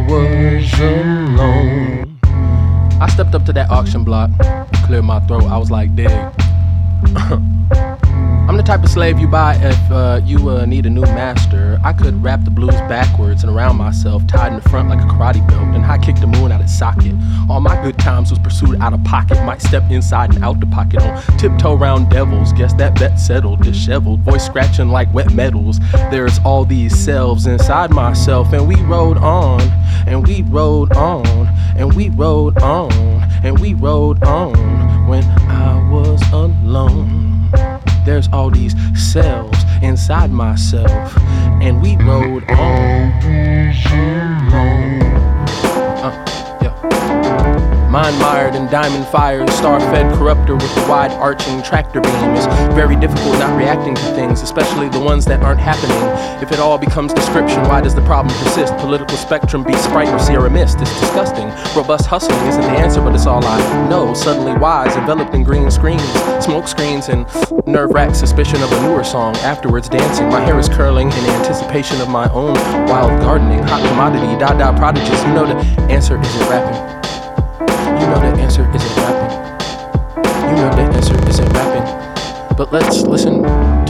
was alone. I stepped up to that auction block, cleared my throat, I was like, dig. I'm the type of slave you buy if you need a new master. I could rap the blues backwards and around myself, tied in the front like a karate belt, and high kick the moon out its socket. All my good times was pursued out of pocket. Might step inside and out the pocket on tiptoe round devils. Guess that bet settled, disheveled, voice scratching like wet metals. There's all these selves inside myself, and we rode on, and we rode on, and we rode on, and we rode on when I was alone. There's all these cells inside myself, and we rode on. Mind mired in diamond fires, star-fed corruptor with the wide-arching tractor beam is very difficult not reacting to things, especially the ones that aren't happening. If it all becomes description, why does the problem persist? Political spectrum be Sprite or Sierra Mist? It's disgusting. Robust hustling isn't the answer, but it's all I know. Suddenly wise, enveloped in green screens, smoke screens, and nerve-wracked suspicion of a newer song. Afterwards dancing, my hair is curling in anticipation of my own wild gardening. Hot commodity, Dada prodigies. You know the answer isn't rapping. You know the answer isn't rapping. You know the answer isn't rapping. But let's listen